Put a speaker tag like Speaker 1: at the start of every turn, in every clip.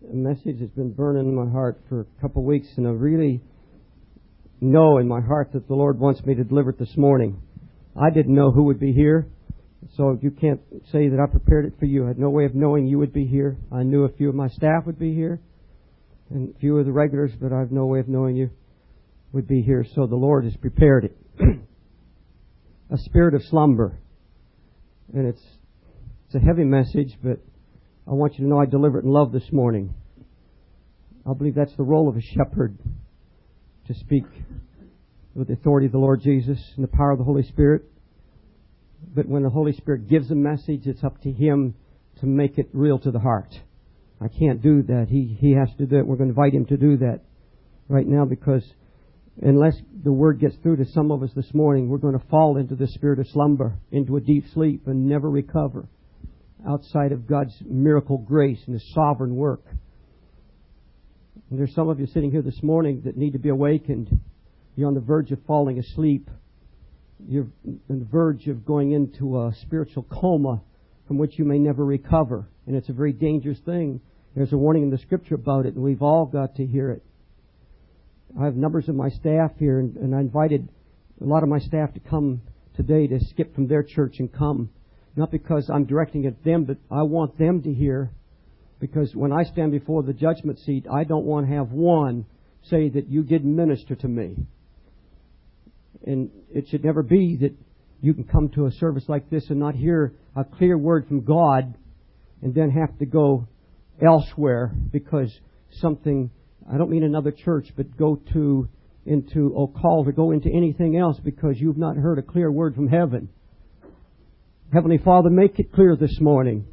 Speaker 1: a message that's been burning in my heart for a couple of weeks, and I really know in my heart that the Lord wants me to deliver it this morning. I didn't know who would be here, so you can't say that I prepared it for you. I had no way of knowing you would be here. I knew a few of my staff would be here, and a few of the regulars, but I have no way of knowing you would be here, so the Lord has prepared it. A spirit of slumber. And it's a heavy message, but I want you to know I deliver it in love this morning. I believe that's the role of a shepherd, to speak with the authority of the Lord Jesus and the power of the Holy Spirit. But when the Holy Spirit gives a message, it's up to Him to make it real to the heart. I can't do that. He has to do it. We're going to invite Him to do that right now, because unless the Word gets through to some of us this morning, we're going to fall into the spirit of slumber, into a deep sleep, and never recover outside of God's miracle grace and His sovereign work. And there's some of you sitting here this morning that need to be awakened. You're on the verge of falling asleep. You're on the verge of going into a spiritual coma from which you may never recover. And it's a very dangerous thing. There's a warning in the Scripture about it, and we've all got to hear it. I have numbers of my staff here, and I invited a lot of my staff to come today, to skip from their church and come. Not because I'm directing at them, but I want them to hear. Because when I stand before the judgment seat, I don't want to have one say that you didn't minister to me. And it should never be that you can come to a service like this and not hear a clear word from God and then have to go elsewhere because something, I don't mean another church, but go into Occult or go into anything else because you've not heard a clear word from heaven. Heavenly Father, make it clear this morning.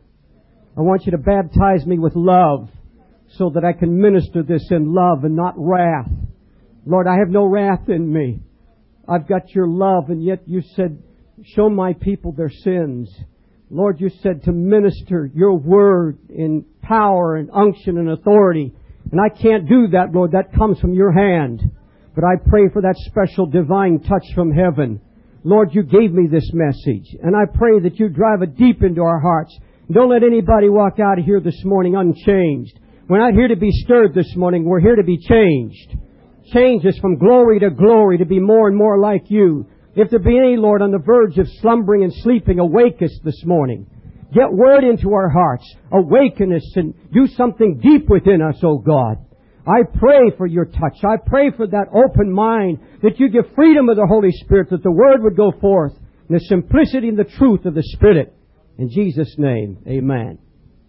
Speaker 1: I want you to baptize me with love so that I can minister this in love and not wrath. Lord, I have no wrath in me. I've got your love, and yet you said, show my people their sins. Lord, you said to minister your word in power and unction and authority. And I can't do that, Lord. That comes from your hand. But I pray for that special divine touch from heaven. Lord, you gave me this message. And I pray that you drive it deep into our hearts. Don't let anybody walk out of here this morning unchanged. We're not here to be stirred this morning. We're here to be changed. Change us from glory to glory to be more and more like you. If there be any, Lord, on the verge of slumbering and sleeping, awake us this morning. Get word into our hearts. Awaken us and do something deep within us, oh God. I pray for your touch. I pray for that open mind, that you give freedom of the Holy Spirit, that the word would go forth in the simplicity and the truth of the Spirit. In Jesus' name, amen.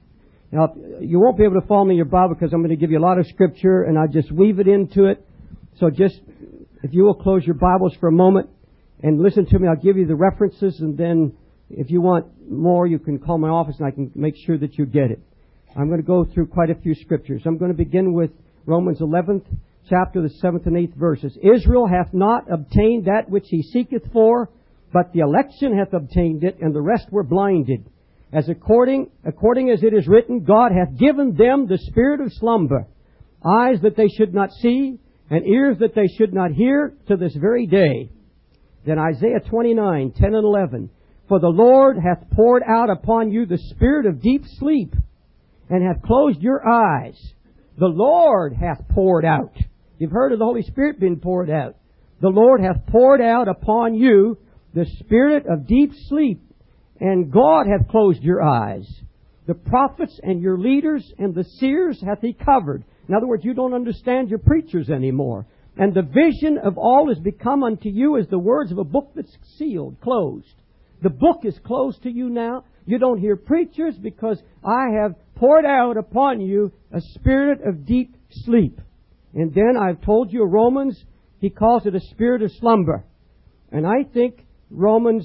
Speaker 1: Now, you won't be able to follow me in your Bible because I'm going to give you a lot of Scripture and I just weave it into it. So just, if you will close your Bibles for a moment and listen to me, I'll give you the references, and then if you want more, you can call my office and I can make sure that you get it. I'm going to go through quite a few Scriptures. I'm going to begin with Romans 11th chapter, the 7th and 8th verses. Israel hath not obtained that which he seeketh for, but the election hath obtained it, and the rest were blinded. As according as it is written, God hath given them the spirit of slumber, eyes that they should not see, and ears that they should not hear, to this very day. Then Isaiah 29, 10 and 11. For the Lord hath poured out upon you the spirit of deep sleep, and hath closed your eyes. The Lord hath poured out. You've heard of the Holy Spirit being poured out. The Lord hath poured out upon you the spirit of deep sleep, and God hath closed your eyes. The prophets and your leaders and the seers hath He covered. In other words, you don't understand your preachers anymore. And the vision of all is become unto you as the words of a book that's sealed, closed. The book is closed to you now. You don't hear preachers because I have poured out upon you a spirit of deep sleep. And then I've told you Romans, he calls it a spirit of slumber. And I think Romans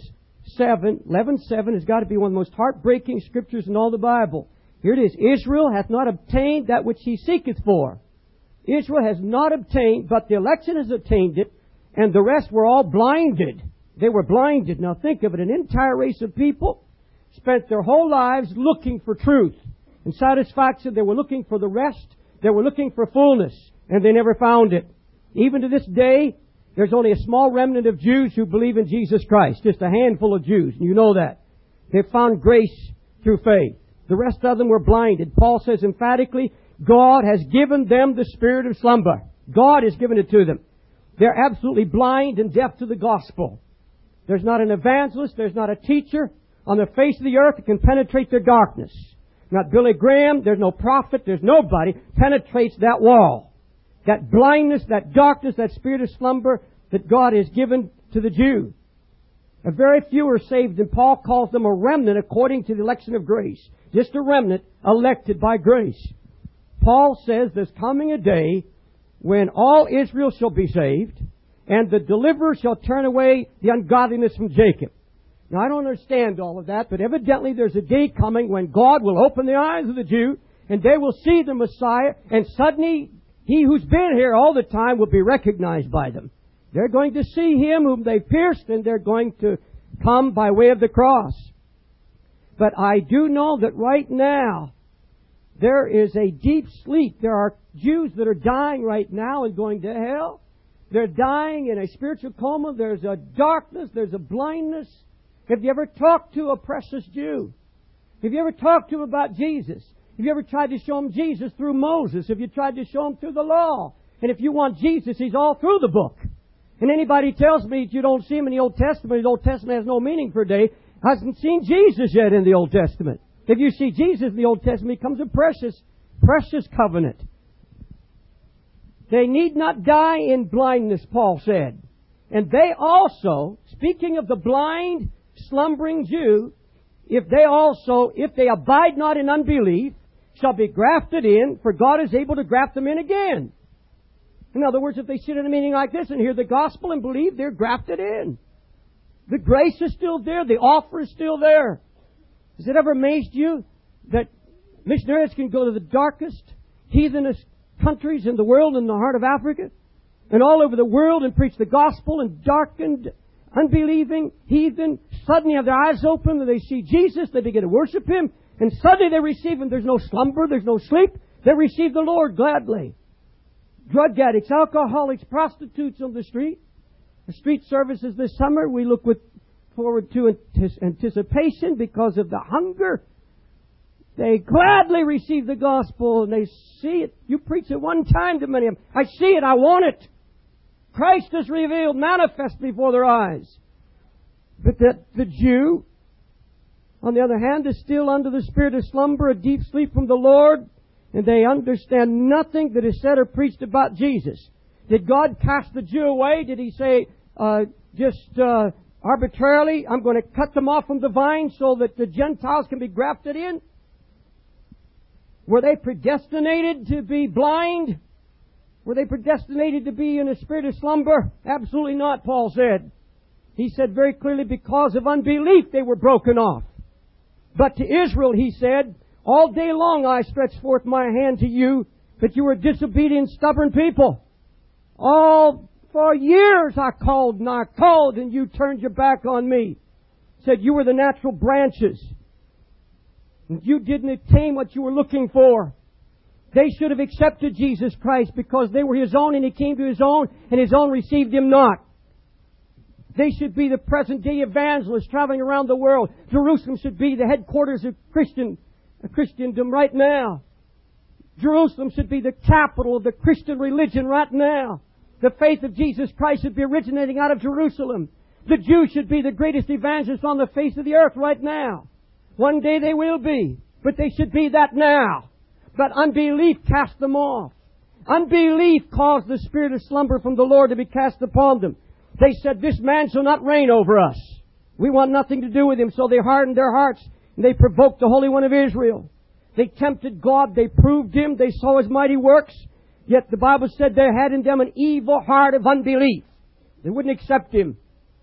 Speaker 1: 11:7 has got to be one of the most heartbreaking scriptures in all the Bible. Here it is. Israel hath not obtained that which he seeketh for. Israel has not obtained, but the election has obtained it, and the rest were all blinded. They were blinded. Now think of it. An entire race of people spent their whole lives looking for truth and satisfaction. They were looking for the rest. They were looking for fullness, and they never found it. Even to this day, there's only a small remnant of Jews who believe in Jesus Christ. Just a handful of Jews. And you know that. They've found grace through faith. The rest of them were blinded. Paul says emphatically, God has given them the spirit of slumber. God has given it to them. They're absolutely blind and deaf to the gospel. There's not an evangelist, there's not a teacher on the face of the earth that can penetrate their darkness. Not Billy Graham, there's no prophet, there's nobody penetrates that wall. That blindness, that darkness, that spirit of slumber that God has given to the Jew. A very few are saved, and Paul calls them a remnant according to the election of grace. Just a remnant elected by grace. Paul says there's coming a day when all Israel shall be saved, and the deliverer shall turn away the ungodliness from Jacob. Now, I don't understand all of that, but evidently there's a day coming when God will open the eyes of the Jew, and they will see the Messiah, and suddenly he who's been here all the time will be recognized by them. They're going to see Him whom they pierced, and they're going to come by way of the cross. But I do know that right now there is a deep sleep. There are Jews that are dying right now and going to hell. They're dying in a spiritual coma. There's a darkness. There's a blindness. Have you ever talked to a precious Jew? Have you ever talked to him about Jesus? Have you ever tried to show him Jesus through Moses? Have you tried to show him through the law? And if you want Jesus, He's all through the book. And anybody tells me that you don't see Him in the Old Testament, the Old Testament has no meaning for a day, hasn't seen Jesus yet in the Old Testament. If you see Jesus in the Old Testament, He becomes a precious, precious covenant. They need not die in blindness, Paul said. And they also, speaking of the blind, slumbering Jew, if they abide not in unbelief, shall be grafted in, for God is able to graft them in again. In other words, if they sit in a meeting like this and hear the gospel and believe, they're grafted in. The grace is still there. The offer is still there. Has it ever amazed you that missionaries can go to the darkest, heathenist countries in the world, in the heart of Africa, and all over the world, and preach the gospel, and darkened, unbelieving, heathen, suddenly have their eyes open and they see Jesus, they begin to worship Him, and suddenly they receive Him. There's no slumber, there's no sleep. They receive the Lord gladly. Drug addicts, alcoholics, prostitutes on the street. The street services this summer we look forward to anticipation because of the hunger. They gladly receive the gospel and they see it. You preach it one time to many of them. I see it, I want it. Christ is revealed, manifest before their eyes. But the Jew, on the other hand, is still under the spirit of slumber, a deep sleep from the Lord, and they understand nothing that is said or preached about Jesus. Did God cast the Jew away? Did He say, arbitrarily, I'm going to cut them off from the vine so that the Gentiles can be grafted in? Were they predestinated to be blind? Were they predestinated to be in a spirit of slumber? Absolutely not, Paul said. He said very clearly, because of unbelief they were broken off. But to Israel, He said, all day long I stretched forth my hand to you, but you were disobedient, stubborn people. All for years I called and you turned your back on me. Said you were the natural branches. And you didn't attain what you were looking for. They should have accepted Jesus Christ because they were His own and He came to His own and His own received Him not. They should be the present day evangelists traveling around the world. Jerusalem should be the headquarters of Christendom right now. Jerusalem should be the capital of the Christian religion right now. The faith of Jesus Christ should be originating out of Jerusalem. The Jews should be the greatest evangelists on the face of the earth right now. One day they will be, but they should be that now. But unbelief cast them off. Unbelief caused the spirit of slumber from the Lord to be cast upon them. They said, this man shall not reign over us. We want nothing to do with him. So they hardened their hearts and they provoked the Holy One of Israel. They tempted God. They proved Him. They saw His mighty works. Yet the Bible said they had in them an evil heart of unbelief. They wouldn't accept Him.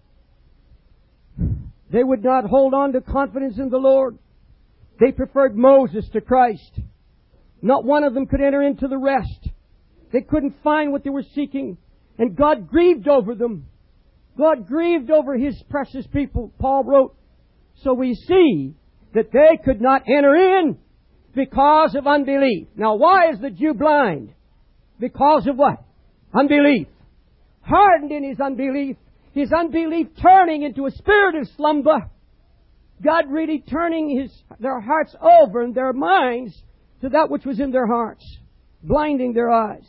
Speaker 1: They would not hold on to confidence in the Lord. They preferred Moses to Christ. Not one of them could enter into the rest. They couldn't find what they were seeking. And God grieved over them. God grieved over His precious people, Paul wrote. So we see that they could not enter in because of unbelief. Now, why is the Jew blind? Because of what? Unbelief. Hardened in his unbelief turning into a spirit of slumber. God really turning their hearts over and their minds to that which was in their hearts. blinding their eyes.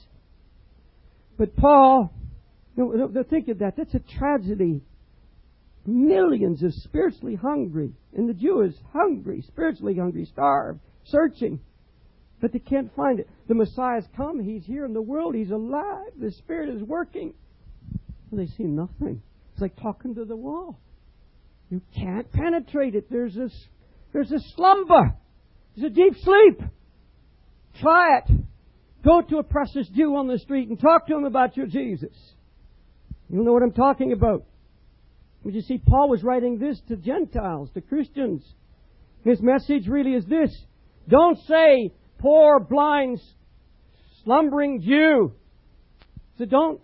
Speaker 1: But Paul, think of that. That's a tragedy. Millions of spiritually hungry, and the Jew is hungry, spiritually hungry, starved, searching, but they can't find it. The Messiah's come. He's here in the world. He's alive. The Spirit is working. And they see nothing. It's like talking to the wall. You can't penetrate it. There's a slumber. There's a deep sleep. Try it. Go to a precious Jew on the street and talk to him about your Jesus. You'll know what I'm talking about. But you see, Paul was writing this to Gentiles, to Christians. His message really is this. Don't say, poor, blind, slumbering Jew. So don't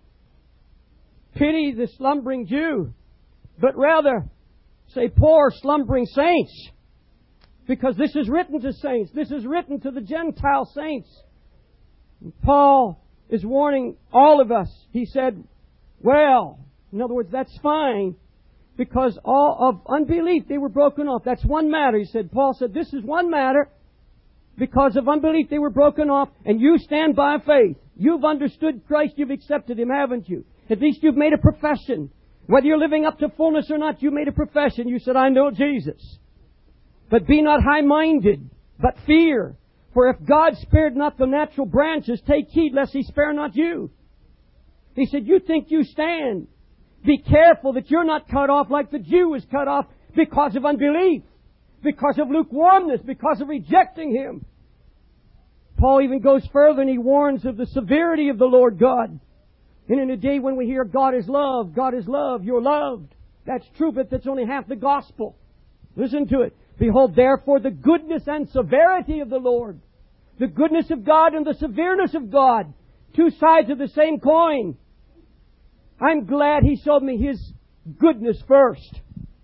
Speaker 1: pity the slumbering Jew, but rather say, poor, slumbering saints. Because this is written to saints. This is written to the Gentile saints. And Paul is warning all of us. He said, well, in other words, that's fine. Because all of unbelief, they were broken off. That's one matter. He said, Paul said, this is one matter. Because of unbelief, they were broken off. And you stand by faith. You've understood Christ. You've accepted Him, haven't you? At least you've made a profession. Whether you're living up to fullness or not, you made a profession. You said, I know Jesus. But be not high-minded, but fear. For if God spared not the natural branches, take heed lest He spare not you. He said, you think you stand. Be careful that you're not cut off like the Jew was cut off because of unbelief, because of lukewarmness, because of rejecting Him. Paul even goes further and he warns of the severity of the Lord God. And in a day when we hear God is love, you're loved. That's true, but that's only half the gospel. Listen to it. Behold, therefore, the goodness and severity of the Lord. The goodness of God and the severeness of God. Two sides of the same coin. I'm glad He showed me His goodness first.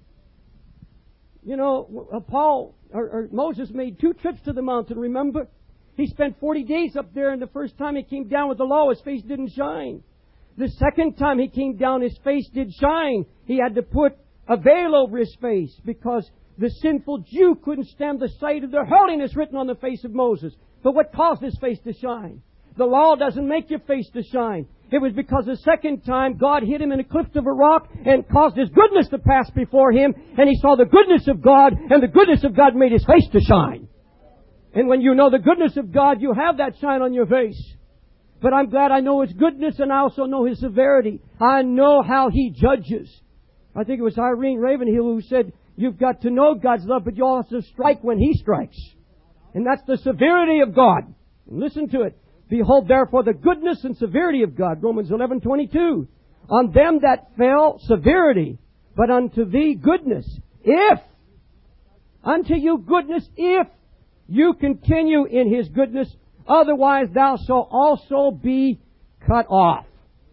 Speaker 1: You know, Moses made 2 trips to the mountain, remember? He spent 40 days up there, and the first time he came down with the law, his face didn't shine. The second time he came down, his face did shine. He had to put a veil over his face because the sinful Jew couldn't stand the sight of the holiness written on the face of Moses. But what caused his face to shine? The law doesn't make your face to shine. It was because the second time God hid him in a cliff of a rock and caused His goodness to pass before him, and he saw the goodness of God, and the goodness of God made his face to shine. And when you know the goodness of God, you have that shine on your face. But I'm glad I know His goodness, and I also know His severity. I know how He judges. I think it was Irene Ravenhill who said, you've got to know God's love, but you also strike when He strikes. And that's the severity of God. And listen to it. Behold, therefore, the goodness and severity of God. Romans 11:22. On them that fell, severity, but unto thee goodness. If, unto you goodness, if you continue in His goodness, otherwise thou shalt also be cut off.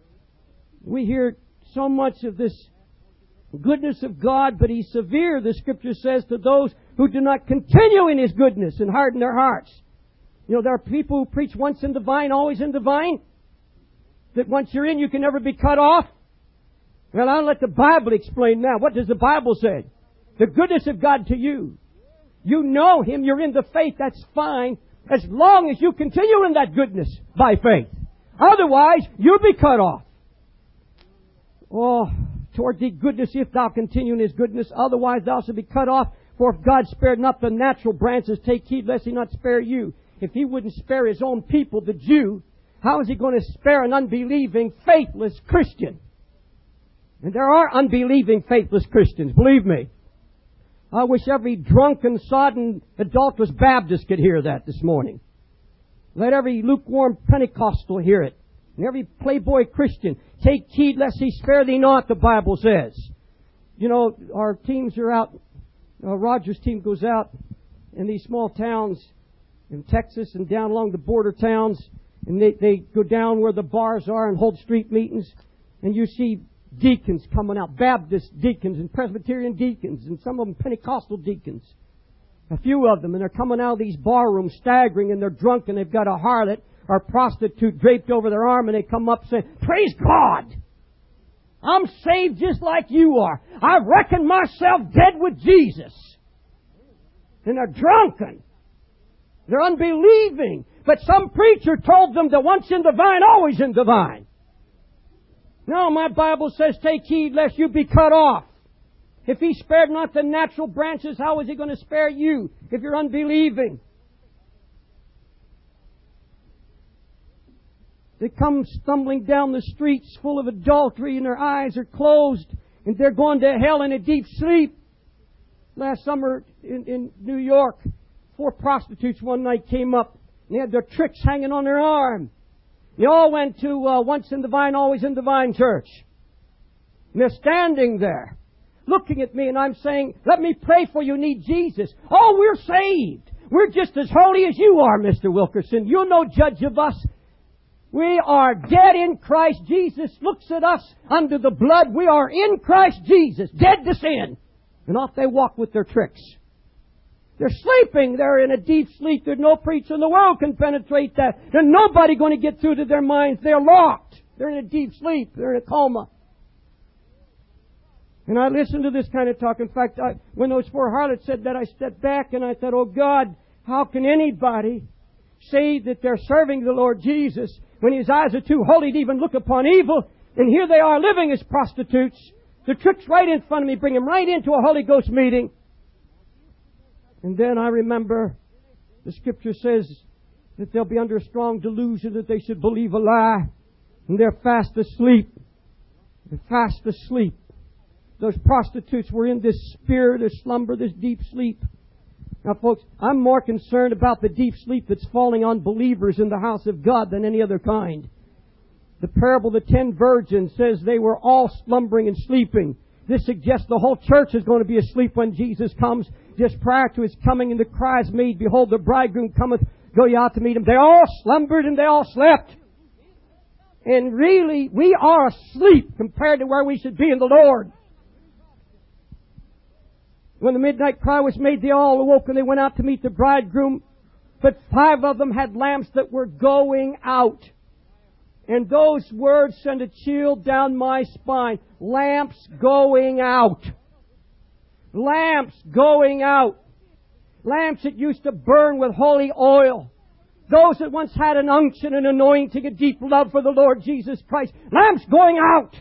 Speaker 1: We hear so much of this goodness of God, but He's severe, the Scripture says, to those who do not continue in His goodness and harden their hearts. You know, there are people who preach once in the vine, always in the vine. That once you're in, you can never be cut off. Well, I'll let the Bible explain now. What does the Bible say? The goodness of God to you. You know Him, you're in the faith, that's fine, as long as you continue in that goodness by faith. Otherwise, you'll be cut off. Oh, toward thee goodness, if thou continue in His goodness, otherwise thou shalt be cut off. For if God spared not the natural branches, take heed lest He not spare you. If He wouldn't spare His own people, the Jew, how is He going to spare an unbelieving, faithless Christian? And there are unbelieving, faithless Christians, believe me. I wish every drunken, sodden, adulterous Baptist could hear that this morning. Let every lukewarm Pentecostal hear it. And every playboy Christian, take heed lest He spare thee not, the Bible says. You know, our teams are out. Roger's team goes out in these small towns in Texas and down along the border towns, and they go down where the bars are and hold street meetings, and you see deacons coming out, Baptist deacons and Presbyterian deacons, and some of them Pentecostal deacons, a few of them, and they're coming out of these bar rooms staggering, and they're drunk, and they've got a harlot or prostitute draped over their arm, and they come up saying, praise God! I'm saved just like you are. I reckon myself dead with Jesus. And they're drunken. They're unbelieving. But some preacher told them that once in the vine, always in the vine. No, my Bible says, take heed lest you be cut off. If He spared not the natural branches, how is He going to spare you if you're unbelieving? They come stumbling down the streets full of adultery and their eyes are closed and they're going to hell in a deep sleep. Last summer in New York, 4 prostitutes one night came up and they had their tricks hanging on their arm. They all went to Once in the Vine, Always in the Vine church. And they're standing there looking at me and I'm saying, let me pray for you, need Jesus. Oh, we're saved. We're just as holy as you are, Mr. Wilkerson. You're no judge of us. We are dead in Christ Jesus. Looks at us under the blood. We are in Christ Jesus, dead to sin. And off they walk with their tricks. They're sleeping. They're in a deep sleep. There's no preacher in the world can penetrate that. There's nobody going to get through to their minds. They're locked. They're in a deep sleep. They're in a coma. And I listened to this kind of talk. In fact, when those 4 harlots said that, I stepped back and I thought, oh God, how can anybody say that they're serving the Lord Jesus when His eyes are too holy to even look upon evil? And here they are living as prostitutes. The trick's right in front of me. Bring them right into a Holy Ghost meeting. And then I remember the Scripture says that they'll be under a strong delusion that they should believe a lie. And they're fast asleep. They're fast asleep. Those prostitutes were in this spirit of slumber, this deep sleep. Now, folks, I'm more concerned about the deep sleep that's falling on believers in the house of God than any other kind. The parable of the 10 virgins says they were all slumbering and sleeping. This suggests the whole church is going to be asleep when Jesus comes. Just prior to His coming, and the cry is made, behold, the bridegroom cometh, go ye out to meet Him. They all slumbered and they all slept. And really, we are asleep compared to where we should be in the Lord. When the midnight cry was made, they all awoke and they went out to meet the bridegroom. But 5 of them had lamps that were going out. And those words send a chill down my spine. Lamps going out. Lamps going out. Lamps that used to burn with holy oil. Those that once had an unction, an anointing, a deep love for the Lord Jesus Christ. Lamps going out.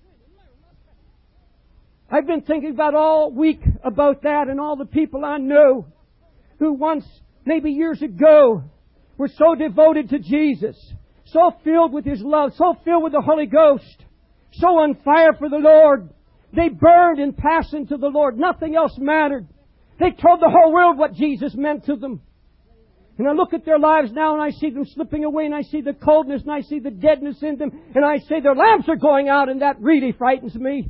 Speaker 1: I've been thinking about all week about that and all the people I know who once, maybe years ago, were so devoted to Jesus, so filled with His love, so filled with the Holy Ghost, so on fire for the Lord. They burned in passing to the Lord. Nothing else mattered. They told the whole world what Jesus meant to them. And I look at their lives now and I see them slipping away and I see the coldness and I see the deadness in them and I say their lamps are going out, and that really frightens me.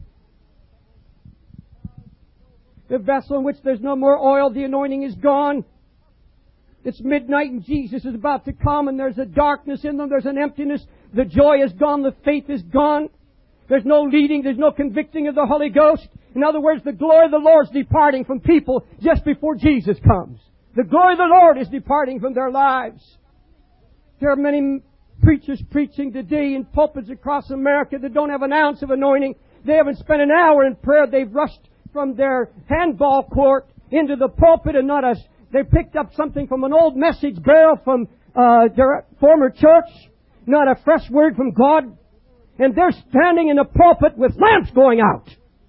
Speaker 1: The vessel in which there's no more oil, the anointing is gone. It's midnight and Jesus is about to come, and there's a darkness in them, there's an emptiness. The joy is gone, the faith is gone. There's no leading, there's no convicting of the Holy Ghost. In other words, the glory of the Lord is departing from people just before Jesus comes. The glory of the Lord is departing from their lives. There are many preachers preaching today in pulpits across America that don't have an ounce of anointing. They haven't spent an hour in prayer. They've rushed from their handball court into the pulpit and they picked up something from an old message barrel from their former church, not a fresh word from God. And they're standing in the pulpit with lamps going out.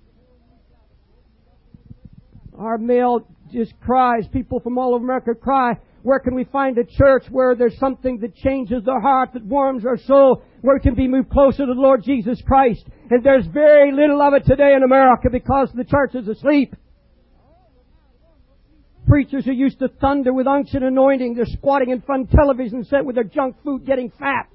Speaker 1: Our mail just cries. People from all over America cry, where can we find a church where there's something that changes the heart, that warms our soul, where it can be moved closer to the Lord Jesus Christ? And there's very little of it today in America because the church is asleep. Preachers who used to thunder with unction and anointing, they're squatting in front of television set with their junk food getting fat.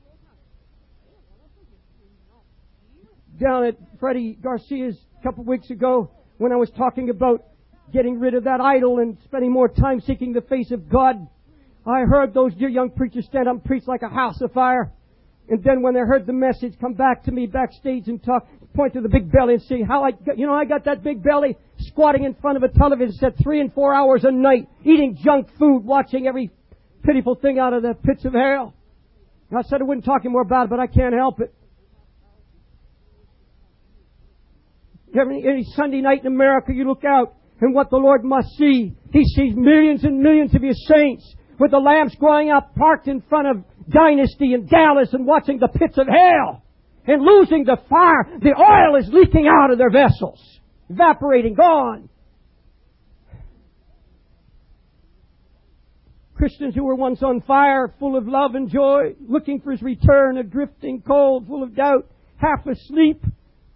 Speaker 1: Down at Freddie Garcia's a couple of weeks ago, when I was talking about getting rid of that idol and spending more time seeking the face of God, I heard those dear young preachers stand up and preach like a house of fire. And then when they heard the message, come back to me backstage and point to the big belly and say, I got that big belly squatting in front of a television set 3 and 4 hours a night, eating junk food, watching every pitiful thing out of the pits of hell. And I said I wouldn't talk anymore about it, but I can't help it. Every Sunday night in America, you look out, and what the Lord must see, He sees millions and millions of His saints with the lamps going up, parked in front of Dynasty in Dallas and watching the pits of hell and losing the fire. The oil is leaking out of their vessels, evaporating, gone. Christians who were once on fire, full of love and joy, looking for His return, drifting cold, full of doubt, half asleep.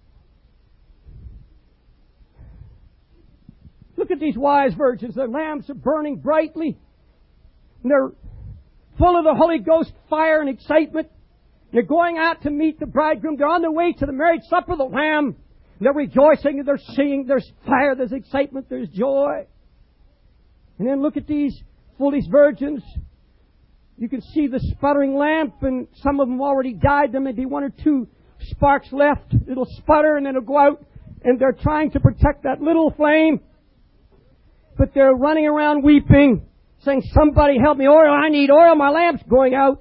Speaker 1: Look at these wise virgins. Their lamps are burning brightly. And they're full of the Holy Ghost fire and excitement. They're going out to meet the bridegroom. They're on their way to the marriage supper of the Lamb. They're rejoicing and they're singing. There's fire, there's excitement, there's joy. And then look at these foolish virgins. You can see the sputtering lamp, and some of them already died. There may be one or two sparks left. It'll sputter and then it'll go out, and they're trying to protect that little flame. But they're running around weeping, saying, somebody help me, oil, I need oil, my lamp's going out.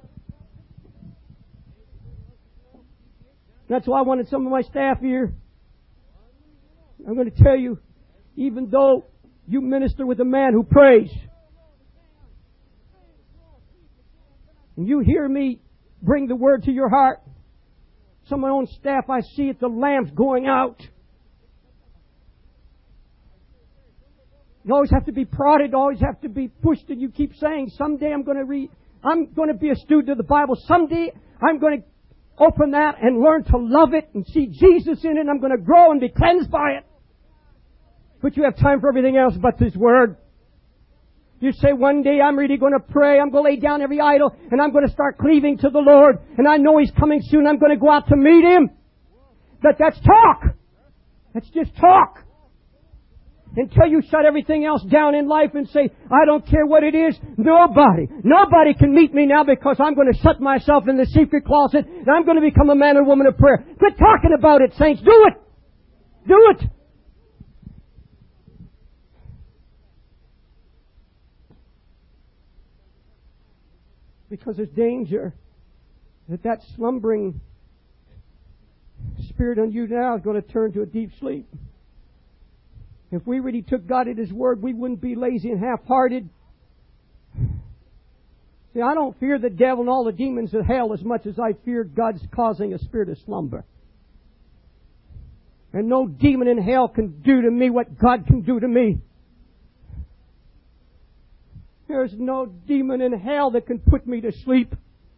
Speaker 1: That's why I wanted some of my staff here. I'm going to tell you, even though you minister with a man who prays, and you hear me bring the word to your heart, some of my own staff, I see it, the lamp's going out. You always have to be prodded, always have to be pushed, and you keep saying, someday I'm going to be a student of the Bible. Someday I'm going to open that and learn to love it and see Jesus in it, and I'm going to grow and be cleansed by it. But you have time for everything else but this word. You say, one day I'm really going to pray, I'm going to lay down every idol, and I'm going to start cleaving to the Lord, and I know He's coming soon, I'm going to go out to meet Him. That's talk. That's just talk. Until you shut everything else down in life and say, I don't care what it is, nobody can meet me now because I'm going to shut myself in the secret closet and I'm going to become a man or woman of prayer. Quit talking about it, saints. Do it. Do it. Because there's danger that slumbering spirit on you now is going to turn to a deep sleep. If we really took God at His word, we wouldn't be lazy and half-hearted. See, I don't fear the devil and all the demons of hell as much as I fear God's causing a spirit of slumber. And no demon in hell can do to me what God can do to me. There's no demon in hell that can put me to sleep.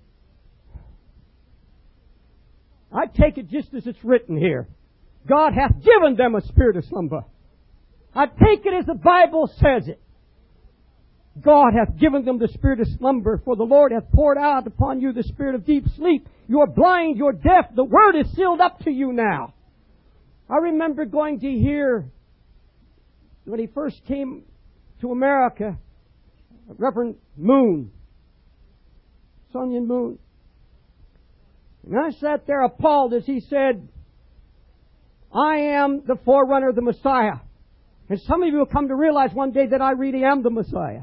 Speaker 1: I take it just as it's written here. God hath given them a spirit of slumber. I take it as the Bible says it. God hath given them the spirit of slumber, for the Lord hath poured out upon you the spirit of deep sleep. You are blind, you are deaf. The word is sealed up to you now. I remember going to hear, when he first came to America, Reverend Moon, Sun Moon. And I sat there appalled as he said, I am the forerunner of the Messiah. And some of you will come to realize one day that I really am the Messiah.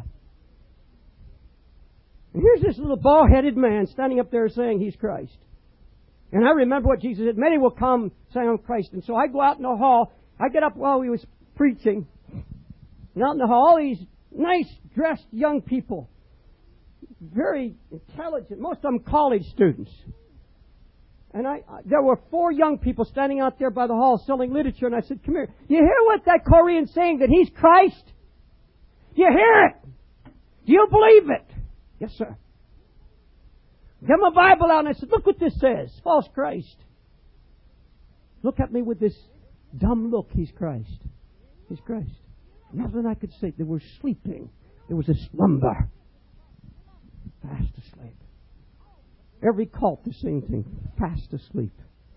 Speaker 1: And here's this little bald-headed man standing up there saying he's Christ. And I remember what Jesus said, many will come saying I'm Christ. And so I go out in the hall. I get up while he was preaching. And out in the hall, all these nice dressed young people. Very intelligent. Most of them college students. And there were 4 young people standing out there by the hall selling literature. And I said, come here. You hear what that Korean's saying, that he's Christ? You hear it? Do you believe it? Yes, sir. Get my Bible out, and I said, look what this says. False Christ. Look at me with this dumb look. He's Christ. He's Christ. Nothing I could say. They were sleeping. There was a slumber. Fast asleep. Every cult, the same thing. Fast asleep.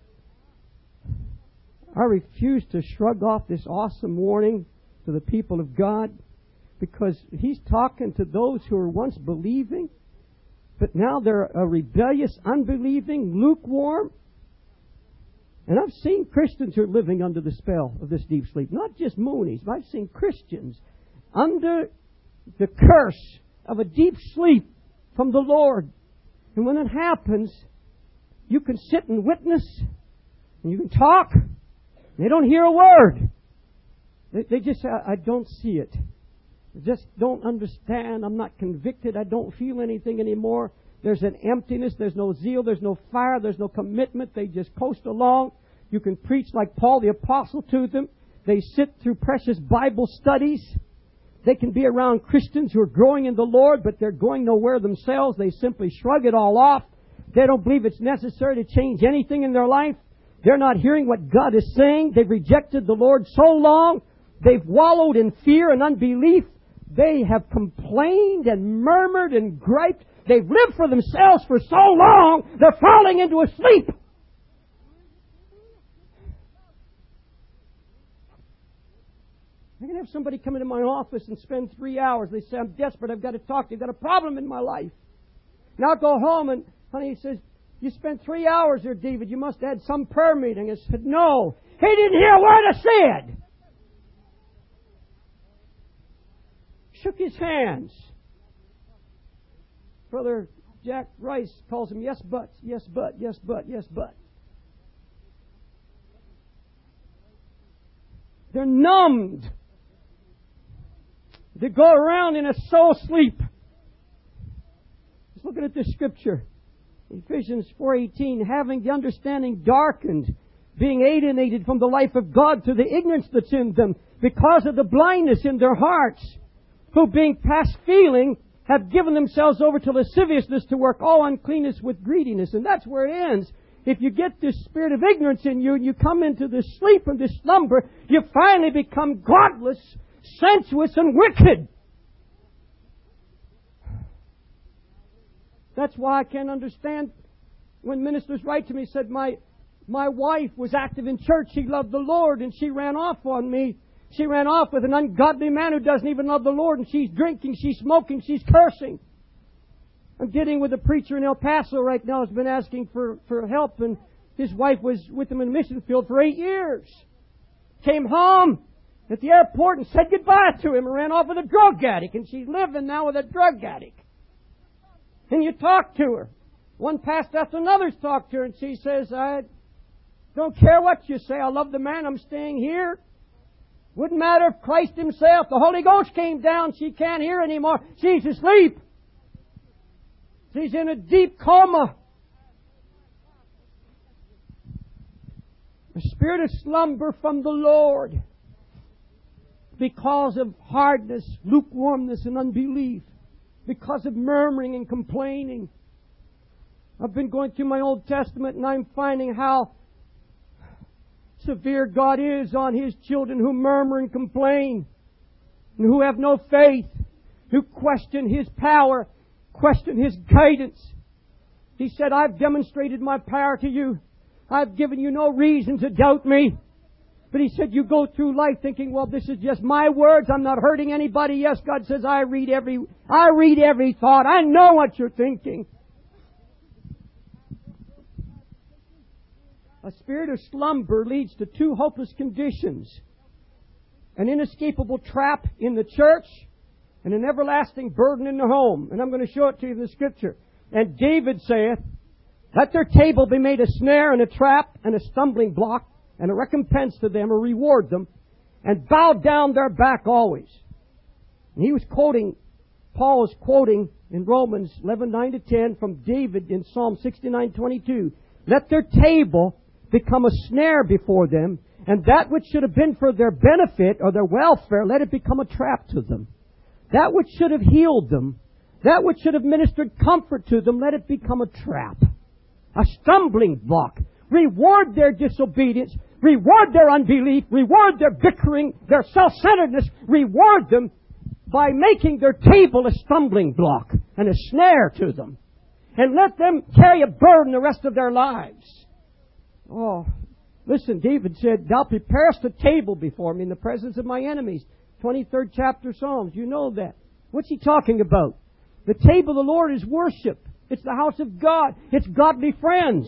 Speaker 1: I refuse to shrug off this awesome warning to the people of God, because He's talking to those who were once believing, but now they're a rebellious, unbelieving, lukewarm. And I've seen Christians who are living under the spell of this deep sleep. Not just Moonies, but I've seen Christians under the curse of a deep sleep from the Lord. And when it happens, you can sit and witness, and you can talk, and they don't hear a word. They just say, I don't see it. I just don't understand. I'm not convicted. I don't feel anything anymore. There's an emptiness. There's no zeal. There's no fire. There's no commitment. They just coast along. You can preach like Paul the Apostle to them. They sit through precious Bible studies. They can be around Christians who are growing in the Lord, but they're going nowhere themselves. They simply shrug it all off. They don't believe it's necessary to change anything in their life. They're not hearing what God is saying. They've rejected the Lord so long. They've wallowed in fear and unbelief. They have complained and murmured and griped. They've lived for themselves for so long, they're falling into a sleep. I can have somebody come into my office and spend 3 hours. They say, I'm desperate. I've got to talk to you. I've got a problem in my life. And I'll go home and, honey, he says, you spent 3 hours there, David. You must have had some prayer meeting. I said, no. He didn't hear a word I said. Shook his hands. Brother Jack Rice calls him yes, but, yes, but, yes, but, yes, but. They're numbed. They go around in a soul sleep. Just looking at this scripture. Ephesians 4:18, having the understanding darkened, being alienated from the life of God through the ignorance that's in them, because of the blindness in their hearts, who being past feeling, have given themselves over to lasciviousness to work all uncleanness with greediness. And that's where it ends. If you get this spirit of ignorance in you and you come into this sleep and this slumber, you finally become godless, sensuous, and wicked. That's why I can't understand when ministers write to me, said, my wife was active in church, she loved the Lord, and she ran off on me. She ran off with an ungodly man who doesn't even love the Lord, and she's drinking, she's smoking, she's cursing. I'm dealing with a preacher in El Paso right now who's been asking for help, and his wife was with him in the mission field for 8 years. Came home at the airport and said goodbye to him and ran off with a drug addict, and she's living now with a drug addict. And you talk to her. One pastor after another's talked to her, and she says, I don't care what you say. I love the man. I'm staying here. Wouldn't matter if Christ Himself, the Holy Ghost came down. She can't hear anymore. She's asleep. She's in a deep coma. A spirit of slumber from the Lord because of hardness, lukewarmness, and unbelief. Because of murmuring and complaining. I've been going through my Old Testament and I'm finding how severe God is on His children who murmur and complain and who have no faith, who question His power, question His guidance. He said, I've demonstrated my power to you. I've given you no reason to doubt me. But He said, you go through life thinking, well, this is just my words. I'm not hurting anybody. Yes, God says, I read every thought. I know what you're thinking. A spirit of slumber leads to two hopeless conditions. An inescapable trap in the church and an everlasting burden in the home. And I'm going to show it to you in the Scripture. And David saith, let their table be made a snare and a trap and a stumbling block, and a recompense to them, or reward them, and bow down their back always. And he was quoting, Paul was quoting in Romans 11:9-10 from David in Psalm 69:22. Let their table become a snare before them, and that which should have been for their benefit or their welfare, let it become a trap to them. That which should have healed them, that which should have ministered comfort to them, let it become a trap, a stumbling block. Reward their disobedience, reward their unbelief, reward their bickering, their self-centeredness, reward them by making their table a stumbling block and a snare to them. And let them carry a burden the rest of their lives. Oh, listen, David said, thou preparest a table before me in the presence of my enemies. 23rd chapter Psalms, you know that. What's he talking about? The table of the Lord is worship. It's the house of God. It's godly friends.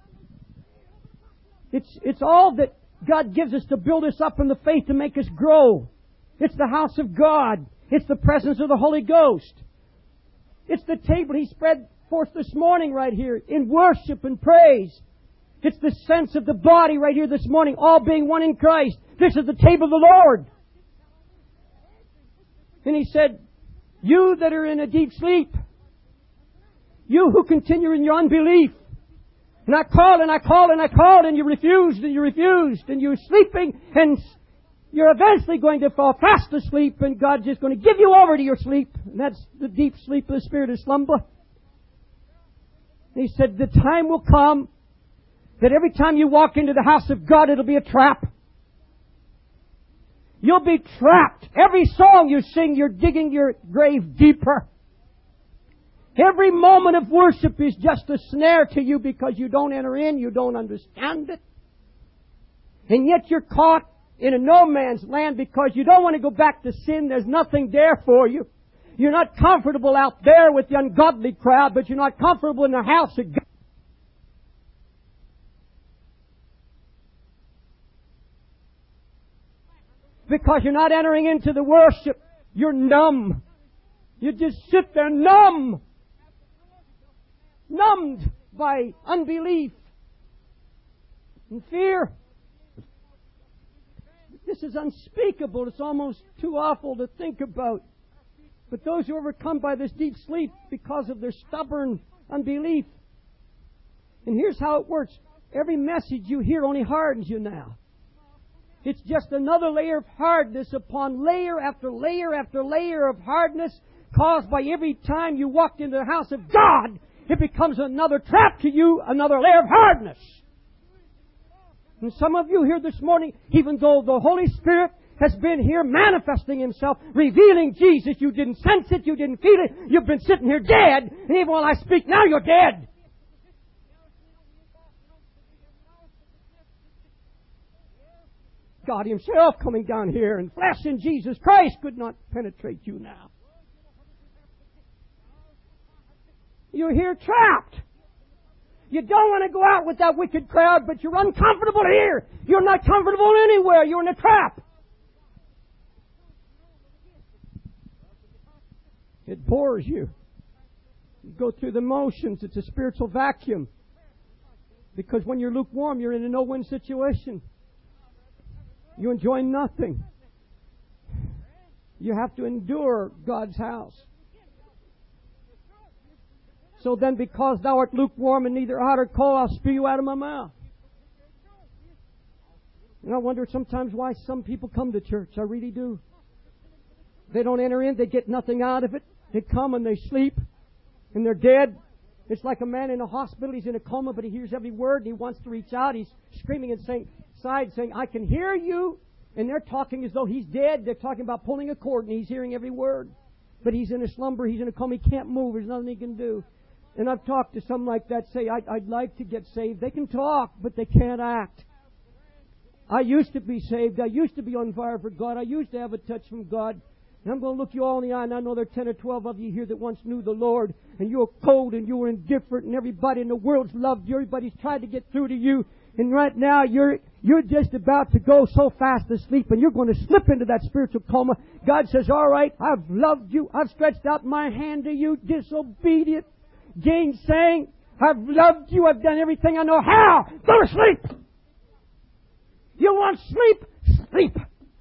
Speaker 1: It's all that God gives us to build us up in the faith, to make us grow. It's the house of God. It's the presence of the Holy Ghost. It's the table He spread forth this morning right here in worship and praise. It's the sense of the body right here this morning, all being one in Christ. This is the table of the Lord. And He said, you that are in a deep sleep, you who continue in your unbelief, and I called and I called and I called and you refused and you refused and you're sleeping and you're eventually going to fall fast asleep and God's just going to give you over to your sleep. And that's the deep sleep of the spirit of slumber. And He said, the time will come that every time you walk into the house of God, it'll be a trap. You'll be trapped. Every song you sing, you're digging your grave deeper. Every moment of worship is just a snare to you because you don't enter in, you don't understand it. And yet you're caught in a no man's land because you don't want to go back to sin. There's nothing there for you. You're not comfortable out there with the ungodly crowd, but you're not comfortable in the house of God. Because you're not entering into the worship. You're numb. You just sit there numb. Numbed by unbelief and fear. This is unspeakable. It's almost too awful to think about. But those who are overcome by this deep sleep because of their stubborn unbelief. And here's how it works. Every message you hear only hardens you now. It's just another layer of hardness upon layer after layer after layer of hardness caused by every time you walk into the house of God. It becomes another trap to you, another layer of hardness. And some of you here this morning, even though the Holy Spirit has been here manifesting Himself, revealing Jesus, you didn't sense it, you didn't feel it, you've been sitting here dead, and even while I speak now, you're dead. God Himself coming down here, and flesh in Jesus Christ could not penetrate you now. You're here trapped. You don't want to go out with that wicked crowd, but you're uncomfortable here. You're not comfortable anywhere. You're in a trap. It bores you. You go through the motions. It's a spiritual vacuum. Because when you're lukewarm, you're in a no-win situation. You enjoy nothing. You have to endure God's house. So then, because thou art lukewarm and neither hot or cold, I'll spew you out of my mouth. And I wonder sometimes why some people come to church. I really do. They don't enter in. They get nothing out of it. They come and they sleep. And they're dead. It's like a man in a hospital. He's in a coma, but he hears every word and he wants to reach out. He's screaming and saying, I can hear you. And they're talking as though he's dead. They're talking about pulling a cord and he's hearing every word. But he's in a slumber. He's in a coma. He can't move. There's nothing he can do. And I've talked to some like that say, I'd like to get saved. They can talk, but they can't act. I used to be saved. I used to be on fire for God. I used to have a touch from God. And I'm going to look you all in the eye, and I know there are 10 or 12 of you here that once knew the Lord, and you were cold and you were indifferent, and everybody in the world's loved you. Everybody's tried to get through to you. And right now, you're just about to go so fast asleep, and you're going to slip into that spiritual coma. God says, all right, I've loved you. I've stretched out my hand to you, disobedient, gainsaying. I've loved you. I've done everything I know how. Go to sleep. You want sleep? Sleep.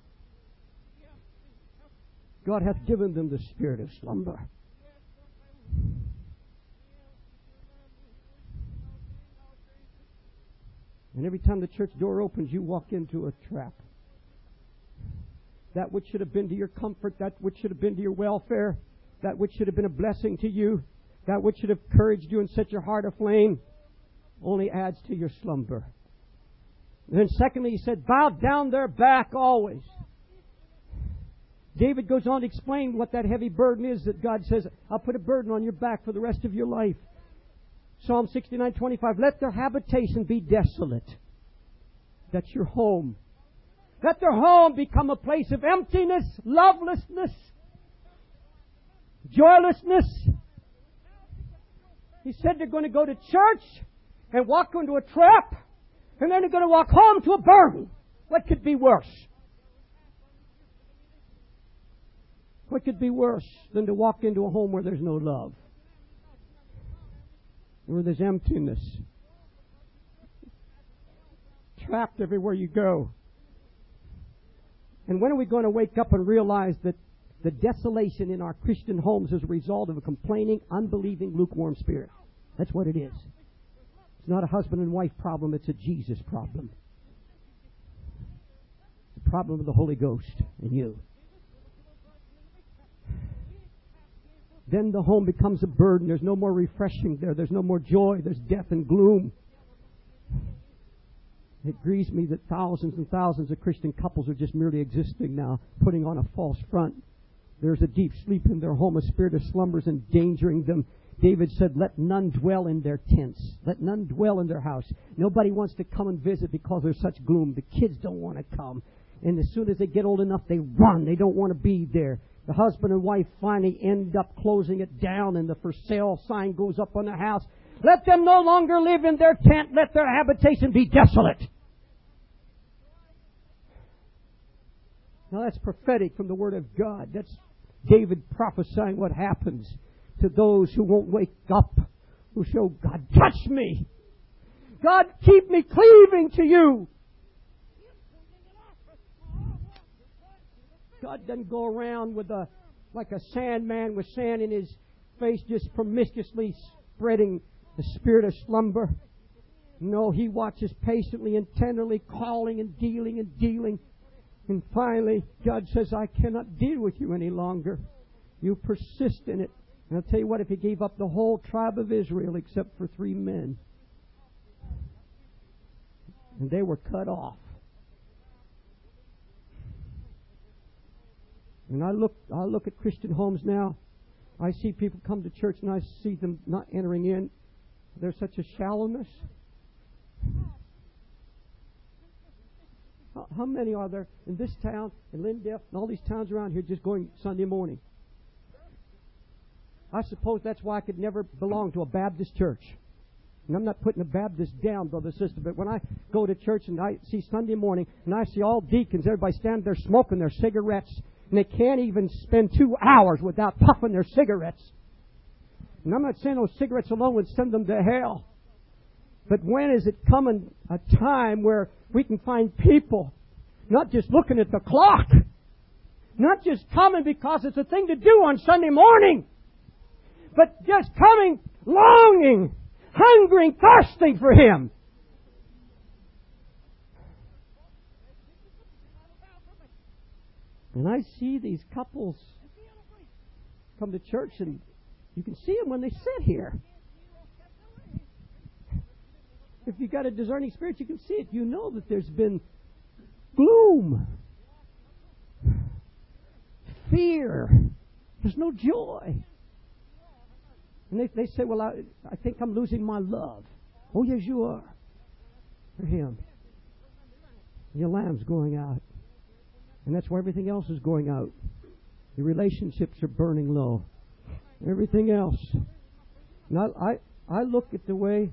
Speaker 1: God hath given them the spirit of slumber. And every time the church door opens, you walk into a trap. That which should have been to your comfort, that which should have been to your welfare, that which should have been a blessing to you, that which should have encouraged you and set your heart aflame, only adds to your slumber. And then secondly, he said, bow down their back always. David goes on to explain what that heavy burden is that God says, I'll put a burden on your back for the rest of your life. Psalm 69:25, let their habitation be desolate. That's your home. Let their home become a place of emptiness, lovelessness, joylessness. He said they're going to go to church and walk into a trap, and then they're going to walk home to a burden. What could be worse? What could be worse than to walk into a home where there's no love? Where there's emptiness? Trapped everywhere you go. And when are we going to wake up and realize that The desolation in our Christian homes is a result of a complaining, unbelieving, lukewarm spirit. That's what it is. It's not a husband and wife problem, it's a Jesus problem. It's a problem of the Holy Ghost in you. Then the home becomes a burden. There's no more refreshing there. There's no more joy. There's death and gloom. It grieves me that thousands and thousands of Christian couples are just merely existing now, putting on a false front. There's a deep sleep in their home. A spirit of slumber is endangering them. David said, let none dwell in their tents. Let none dwell in their house. Nobody wants to come and visit because there's such gloom. The kids don't want to come. And as soon as they get old enough, they run. They don't want to be there. The husband and wife finally end up closing it down, and the for sale sign goes up on the house. Let them no longer live in their tent. Let their habitation be desolate. Now that's prophetic from the Word of God. That's David prophesying what happens to those who won't wake up, who show, God, touch me. God, keep me cleaving to you. God doesn't go around with like a sandman with sand in his face, just promiscuously spreading the spirit of slumber. No, He watches patiently and tenderly, calling and dealing and dealing. And finally, God says, I cannot deal with you any longer. You persist in it. And I'll tell you what, if He gave up the whole tribe of Israel except for 3 men, and they were cut off. And I look at Christian homes now. I see people come to church and I see them not entering in. There's such a shallowness. How many are there in this town, in Lindale, and all these towns around here just going Sunday morning? I suppose that's why I could never belong to a Baptist church. And I'm not putting the Baptist down, brother, sister, but when I go to church and I see Sunday morning and I see all deacons, everybody standing there smoking their cigarettes, and they can't even spend 2 hours without puffing their cigarettes. And I'm not saying those cigarettes alone would send them to hell. But when is it coming a time where we can find people not just looking at the clock, not just coming because it's a thing to do on Sunday morning, but just coming, longing, hungering, thirsting for Him? And I see these couples come to church, and you can see them when they sit here. If you've got a discerning spirit, you can see it. You know that there's been gloom, fear. There's no joy. And they say, well, I think I'm losing my love. Oh, yes, you are. For Him. Your lamb's going out. And that's where everything else is going out. Your relationships are burning low. Everything else. Now, I look at the way,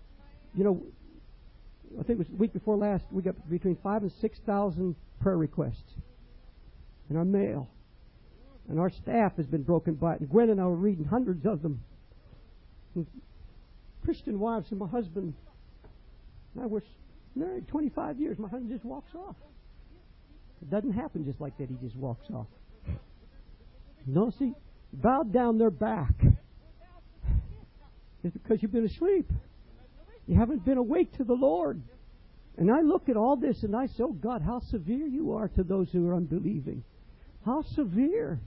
Speaker 1: I think it was the week before last, we got between 5,000 and 6,000 prayer requests in our mail. And our staff has been broken by it. And Gwen and I were reading hundreds of them. And Christian wives and my husband, I was married 25 years. My husband just walks off. It doesn't happen just like that. He just walks off. No, see, bowed down their back. It's because you've been asleep. You haven't been awake to the Lord. And I look at all this and I say, oh God, how severe you are to those who are unbelieving. How severe.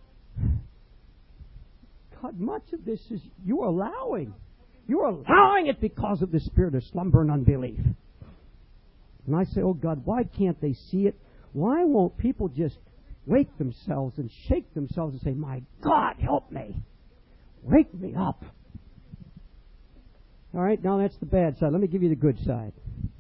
Speaker 1: God, much of this is you're allowing. You're allowing it because of the spirit of slumber and unbelief. And I say, oh God, why can't they see it? Why won't people just wake themselves and shake themselves and say, my God, help me. Wake me up. All right, now that's the bad side. Let me give you the good side.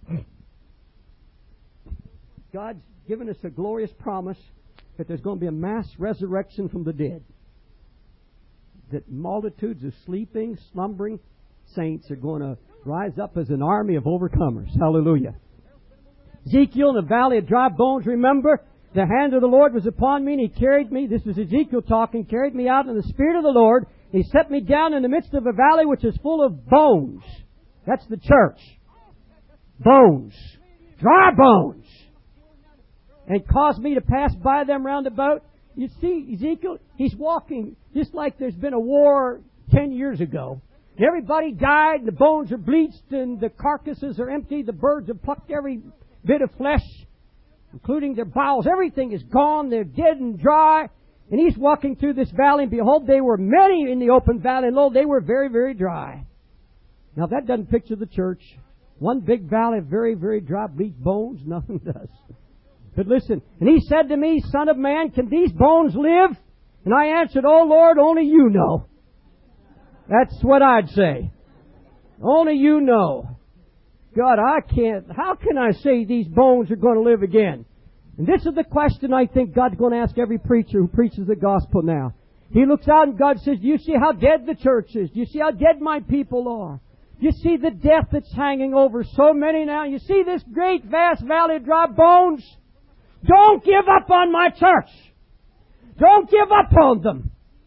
Speaker 1: God's given us a glorious promise that there's going to be a mass resurrection from the dead. That multitudes of sleeping, slumbering saints are going to rise up as an army of overcomers. Hallelujah. Ezekiel in the valley of dry bones, remember? The hand of the Lord was upon me, and He carried me. This is Ezekiel talking. Carried me out in the Spirit of the Lord. He set me down in the midst of a valley which is full of bones. That's the church. Bones. Dry bones. And caused me to pass by them round about. You see, Ezekiel, he's walking just like there's been a war 10 years ago. Everybody died, and the bones are bleached, and the carcasses are empty. The birds have plucked every bit of flesh, including their bowels. Everything is gone. They're dead and dry. And he's walking through this valley, and behold, they were many in the open valley, and lo, they were very, very dry. Now, that doesn't picture the church. One big valley of very, very dry, bleached bones. Nothing does. But listen, and he said to me, Son of man, can these bones live? And I answered, Oh Lord, only you know. That's what I'd say. Only you know. God, how can I say these bones are going to live again? And this is the question I think God's going to ask every preacher who preaches the gospel now. He looks out and God says, do you see how dead the church is? Do you see how dead my people are? Do you see the death that's hanging over so many now? You see this great vast valley of dry bones? Don't give up on my church. Don't give up on them.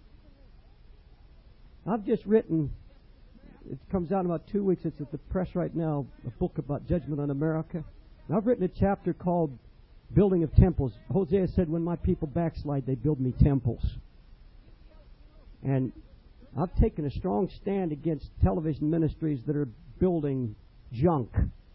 Speaker 1: I've just written, it comes out in about 2 weeks, it's at the press right now, a book about judgment on America. And I've written a chapter called Building of Temples. Hosea said, when my people backslide, they build me temples. And I've taken a strong stand against television ministries that are building junk.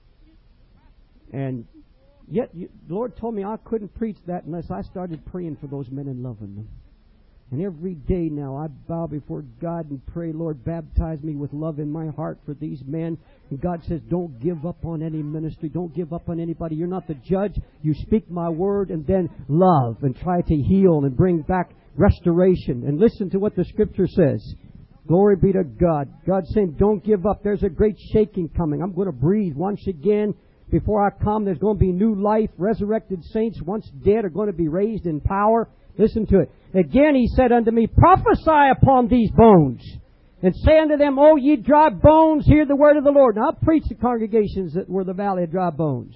Speaker 1: And yet, the Lord told me I couldn't preach that unless I started praying for those men and loving them. And every day now I bow before God and pray, Lord, baptize me with love in my heart for these men. And God says, don't give up on any ministry. Don't give up on anybody. You're not the judge. You speak my word and then love and try to heal and bring back restoration. And listen to what the Scripture says. Glory be to God. God's saying, don't give up. There's a great shaking coming. I'm going to breathe once again. Before I come, there's going to be new life. Resurrected saints, once dead, are going to be raised in power. Listen to it. Again he said unto me, prophesy upon these bones, and say unto them, O ye dry bones, hear the word of the Lord. Now I'll preach to congregations that were the valley of dry bones.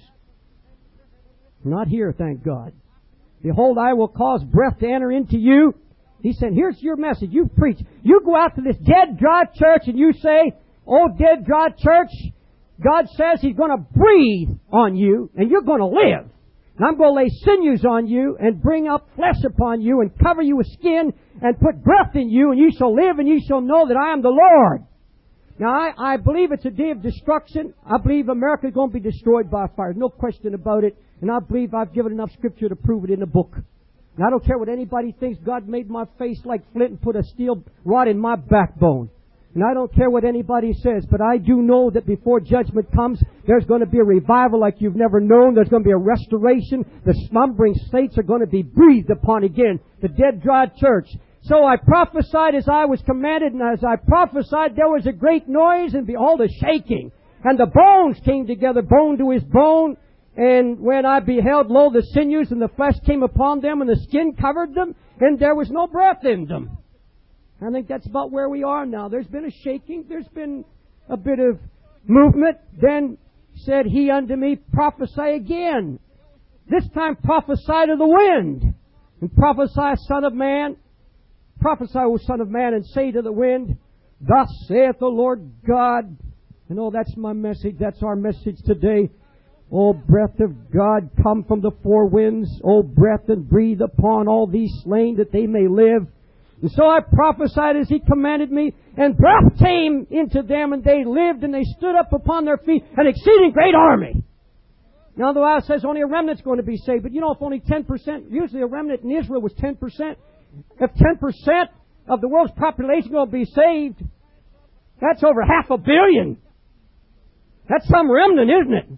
Speaker 1: Not here, thank God. Behold, I will cause breath to enter into you. He said, here's your message. You preach. You go out to this dead, dry church and you say, oh, dead, dry church, God says He's going to breathe on you and you're going to live. And I'm going to lay sinews on you and bring up flesh upon you and cover you with skin and put breath in you, and you shall live and you shall know that I am the Lord. Now, I believe it's a day of destruction. I believe America is going to be destroyed by fire. No question about it. And I believe I've given enough Scripture to prove it in the book. And I don't care what anybody thinks. God made my face like flint and put a steel rod in my backbone. And I don't care what anybody says, but I do know that before judgment comes, there's going to be a revival like you've never known. There's going to be a restoration. The slumbering saints are going to be breathed upon again. The dead, dry church. So I prophesied as I was commanded, and as I prophesied, there was a great noise, and behold, a shaking. And the bones came together, bone to his bone. And when I beheld, lo, the sinews and the flesh came upon them, and the skin covered them, and there was no breath in them. I think that's about where we are now. There's been a shaking. There's been a bit of movement. Then said he unto me, prophesy again. This time prophesy to the wind. And prophesy, Son of man. Prophesy, O Son of man, and say to the wind, thus saith the Lord God. And oh, that's my message. That's our message today. O breath of God, come from the four winds. O breath, and breathe upon all these slain that they may live. And so I prophesied as He commanded me, and breath came into them, and they lived, and they stood up upon their feet, an exceeding great army. Now the Bible says only a remnant's going to be saved, but you know, if only 10%, usually a remnant in Israel was 10%, if 10% of the world's population is going to be saved, that's over 500 million. That's some remnant, isn't it?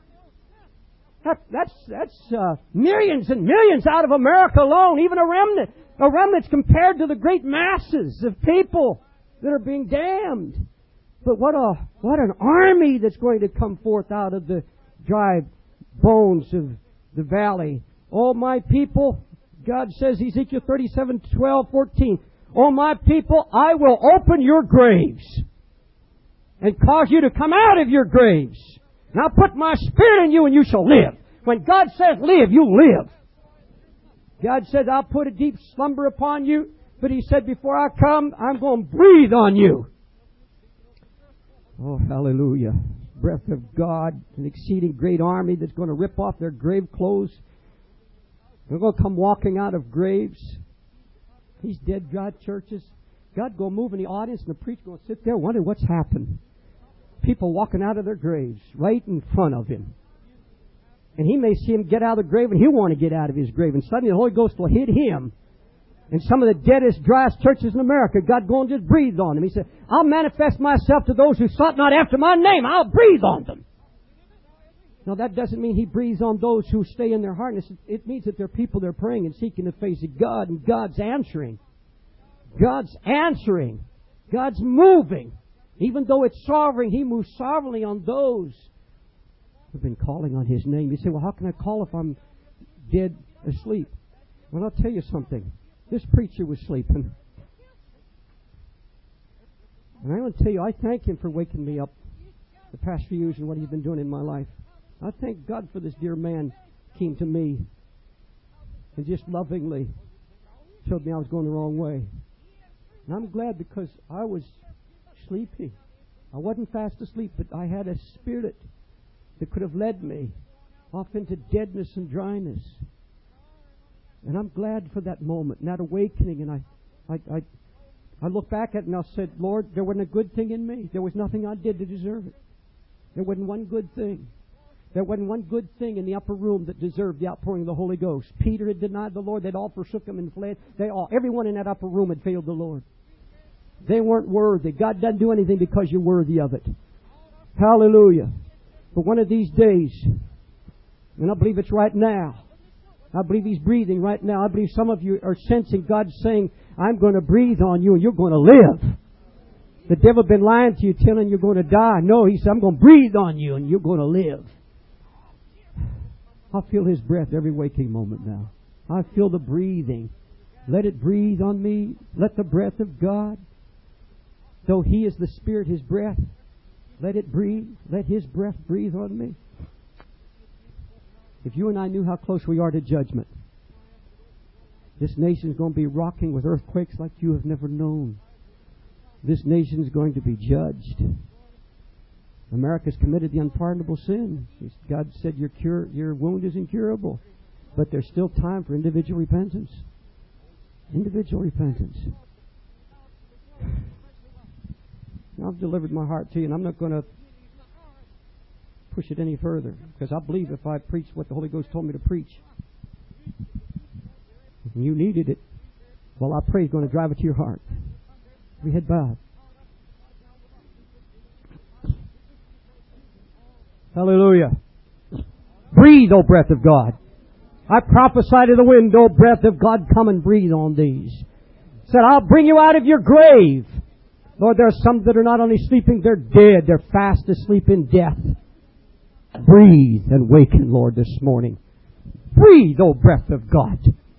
Speaker 1: That's millions and millions out of America alone, even a remnant. A remnant's compared to the great masses of people that are being damned. But what an army that's going to come forth out of the dry bones of the valley. Oh, my people, God says, Ezekiel 37:12-14, oh, my people, I will open your graves and cause you to come out of your graves. And I'll put my Spirit in you and you shall live. When God says live, you live. God said, I'll put a deep slumber upon you. But He said, before I come, I'm going to breathe on you. Oh, hallelujah. Breath of God, an exceeding great army that's going to rip off their grave clothes. They're going to come walking out of graves. These dead God churches, God go move in the audience and the preacher going to sit there wondering what's happened. People walking out of their graves right in front of him. And he may see him get out of the grave and he'll want to get out of his grave. And suddenly the Holy Ghost will hit him. And some of the deadest, driest churches in America, God go and just breathe on them. He said, I'll manifest myself to those who sought not after my name. I'll breathe on them. Now that doesn't mean He breathes on those who stay in their heart. It means that they're people that are praying and seeking the face of God, and God's answering. God's answering. God's moving. Even though it's sovereign, He moves sovereignly on those who've been calling on His name. You say, well, how can I call if I'm dead asleep? Well, I'll tell you something. This preacher was sleeping. And I want to tell you, I thank Him for waking me up the past few years and what He's been doing in my life. I thank God for this dear man came to me and just lovingly showed me I was going the wrong way. And I'm glad because I was sleepy. I wasn't fast asleep, but I had a spirit that could have led me off into deadness and dryness. And I'm glad for that moment and that awakening. And I look back at it and I said, Lord, there wasn't a good thing in me. There was nothing I did to deserve it. There wasn't one good thing. There wasn't one good thing in the upper room that deserved the outpouring of the Holy Ghost. Peter had denied the Lord. They'd all forsook Him and fled. Everyone in that upper room had failed the Lord. They weren't worthy. God doesn't do anything because you're worthy of it. Hallelujah. But one of these days, and I believe it's right now, I believe He's breathing right now. I believe some of you are sensing God saying, I'm going to breathe on you and you're going to live. The devil has been lying to you, telling you're going to die. No, He said, I'm going to breathe on you and you're going to live. I feel His breath every waking moment now. I feel the breathing. Let it breathe on me. Let the breath of God, though He is the Spirit, His breath, let it breathe. Let His breath breathe on me. If you and I knew how close we are to judgment, this nation is going to be rocking with earthquakes like you have never known. This nation is going to be judged. America's committed the unpardonable sin. God said your wound is incurable. But there's still time for individual repentance. Individual repentance. Now, I've delivered my heart to you, and I'm not going to push it any further, because I believe if I preach what the Holy Ghost told me to preach, and you needed it, well, I pray He's going to drive it to your heart. Every head bowed. Hallelujah. Breathe, O breath of God. I prophesy to the wind, O breath of God, come and breathe on these. Said, I'll bring you out of your grave. Lord, there are some that are not only sleeping, they're dead. They're fast asleep in death. Breathe and waken, Lord, this morning. Breathe, O breath of God.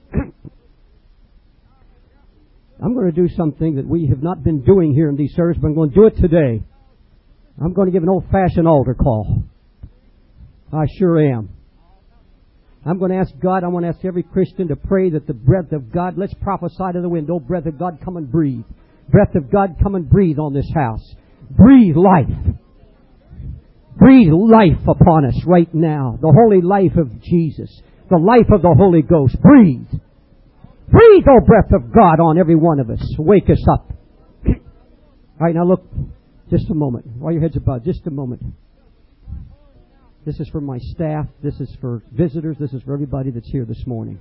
Speaker 1: I'm going to do something that we have not been doing here in these services, but I'm going to do it today. I'm going to give an old-fashioned altar call. I sure am. I'm going to ask God, I want to ask every Christian to pray that the breath of God, let's prophesy to the wind, oh breath of God, come and breathe. Breath of God, come and breathe on this house. Breathe life. Breathe life upon us right now. The holy life of Jesus. The life of the Holy Ghost. Breathe. Breathe, oh breath of God, on every one of us. Wake us up. All right, now look, just a moment. While your heads are bowed, just a moment. This is for my staff. This is for visitors. This is for everybody that's here this morning.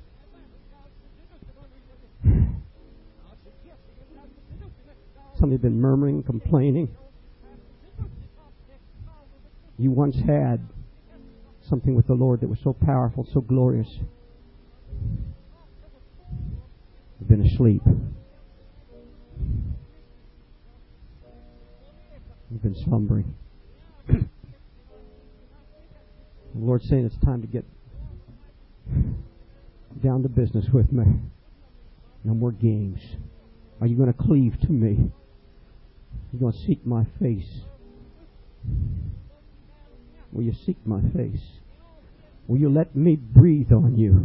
Speaker 1: Some have been murmuring, complaining. You once had something with the Lord that was so powerful, so glorious. You've been asleep. You've been slumbering. The Lord's saying it's time to get down to business with me. No more games. Are you going to cleave to me? You're going to seek my face. Will you seek my face? Will you let me breathe on you?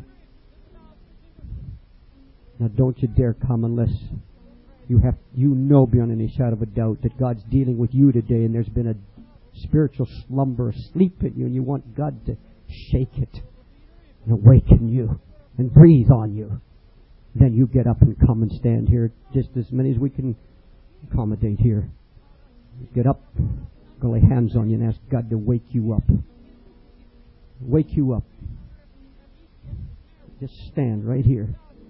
Speaker 1: Now don't you dare come unless you know beyond any shadow of a doubt that God's dealing with you today and there's been a spiritual slumber asleep in you and you want God to shake it and awaken you and breathe on you. then you get up and come and stand here. Just as many as we can accommodate here. Get up. I'm going to lay hands on you and ask God to wake you up. Wake you up. Just stand right here.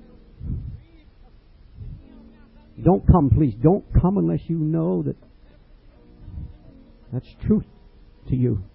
Speaker 1: Don't come, please. Don't come unless you know that that's truth to you.